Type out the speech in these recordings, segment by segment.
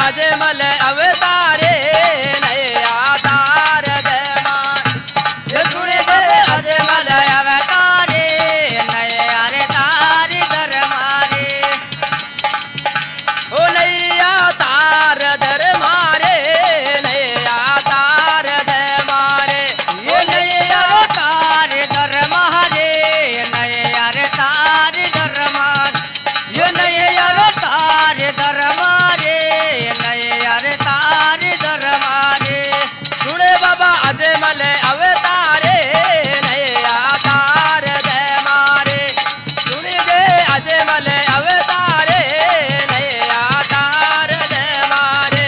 अजमल अवतारे नया तार दे मार ये सुन दे अजमल अवतारे नया रे तार दर मारे ओ नैया तार दर मारे नया तार दे मारे ये नैया तार दर मारे नया रे तार दर मार ये नैया तार दर मारे नया रे तार दर मारे सुने बाबा अजमल अवतारे नया तार दे मारे सुन दे अजमल अवतारे नया तार दे मारे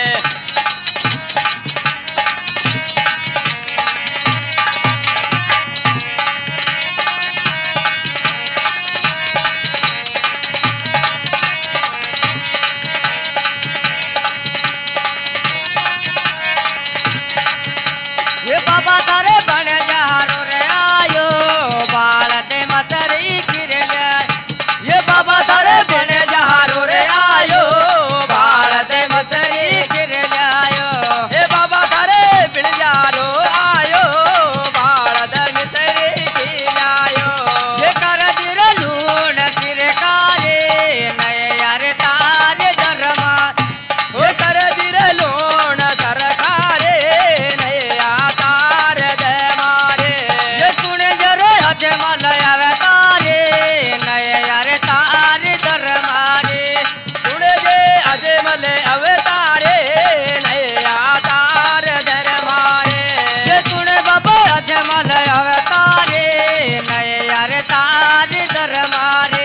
ये बाबा तारे बन जहारो रे आयो बाल ते मसरी गिर ले ये बाबा तारे बन जहारो रे आयो बाल ते मसरी गिर ले आयो ये बाबा तारे बिन जारो आयो बाल ते मसरी गिर आयो ये कर दिर लूण सिर कारे नए यार तारे दरमा वो कर दिर लूण सरकारे नया तार दे मारे ये सुन जरे अजमल अवतारे नए यार तार दर मारे सुन जे अजमल अवतारे नया तार दर मारे ये सुन बाबा अजमल अवतारे नए यार तार दर मारे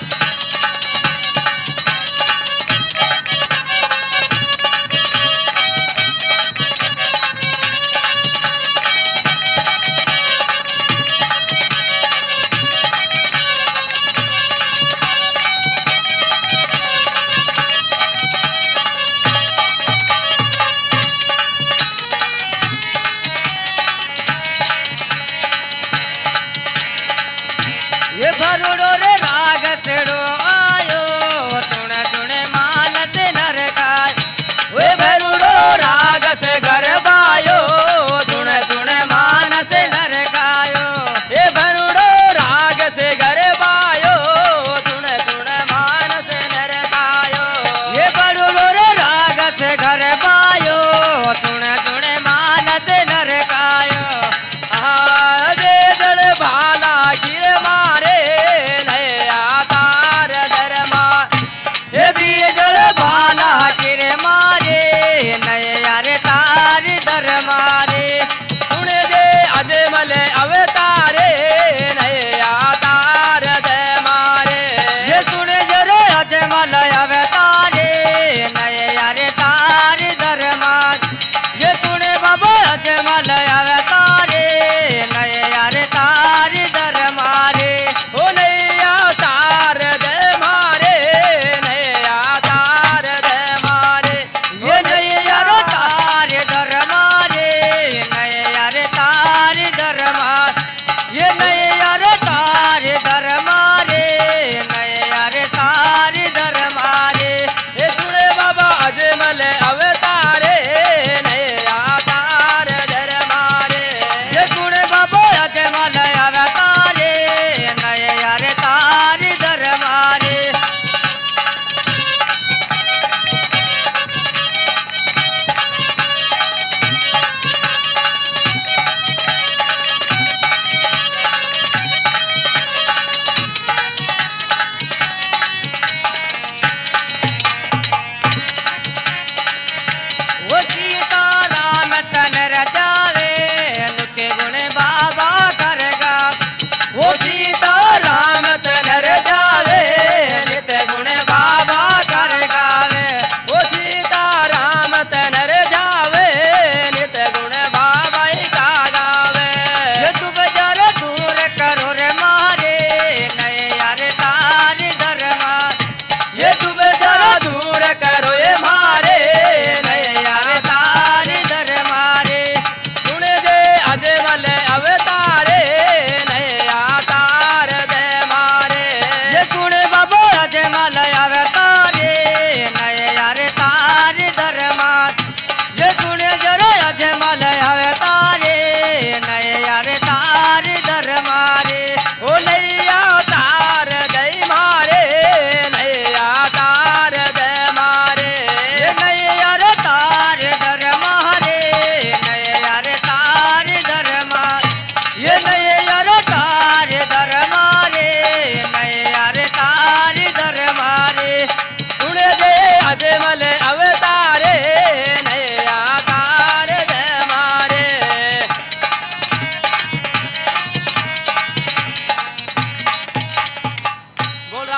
ये भरुडो रे राग सेड़ो आयो सुन सुन मानस नर काय वे भरुडो राग से घर बायो सुन सुन मानस नर कायो ये भरुडो राग से घर बायो सुन सुन मानस नर कायो ये भरुडो रे राग से घर बायो सुन सुन मानस नर कायो दे दड़ भाला गिर मारे नया तार दर मार हे बीजल भाला गिर मारे नया रे तार दर मारे सुन दे अजमल अवतारे नया तार दे मारे ये सुन जरे अजमल अवतारे नया रे तार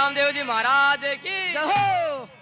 रामदेव जी महाराज की जय हो।